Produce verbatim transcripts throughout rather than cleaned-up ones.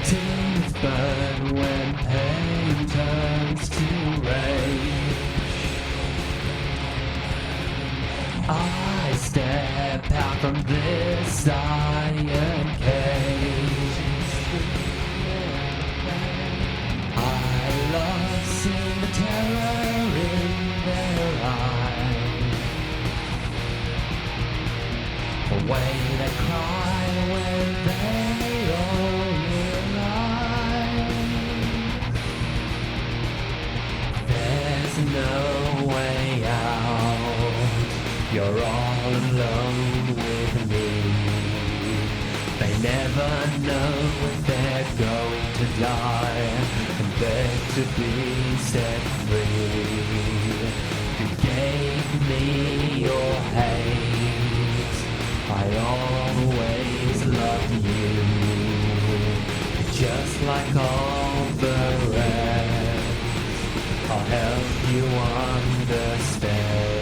Tears burn when pain turns to rain. I step out from this iron cage. I love seeing the terror in their eyes, the way they cry when they only lie. There's no way out, you're all alone with me. They never know if they're going to die and beg to be set free. You gave me your hate, I always loved you, just like all the rest. I'll help you understand.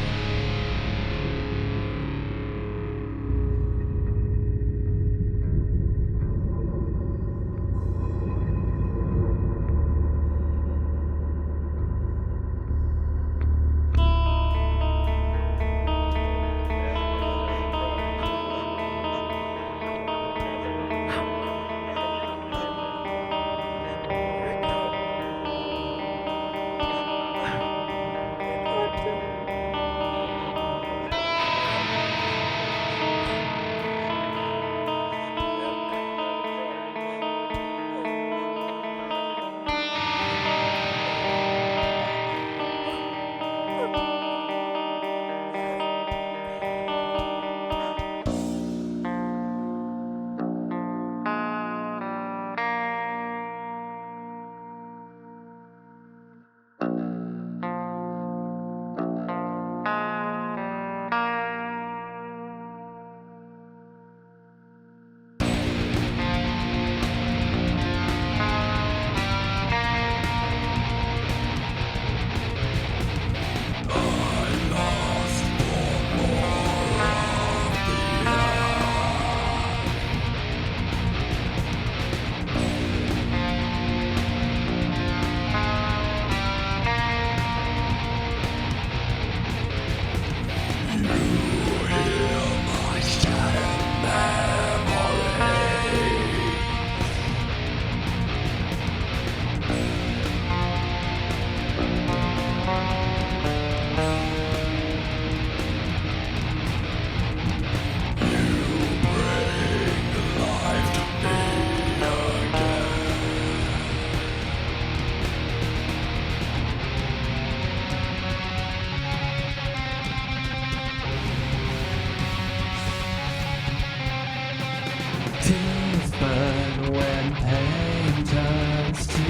Tears burn when pain turns to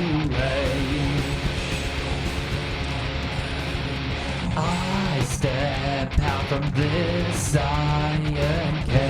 rain. I step out from this iron cage.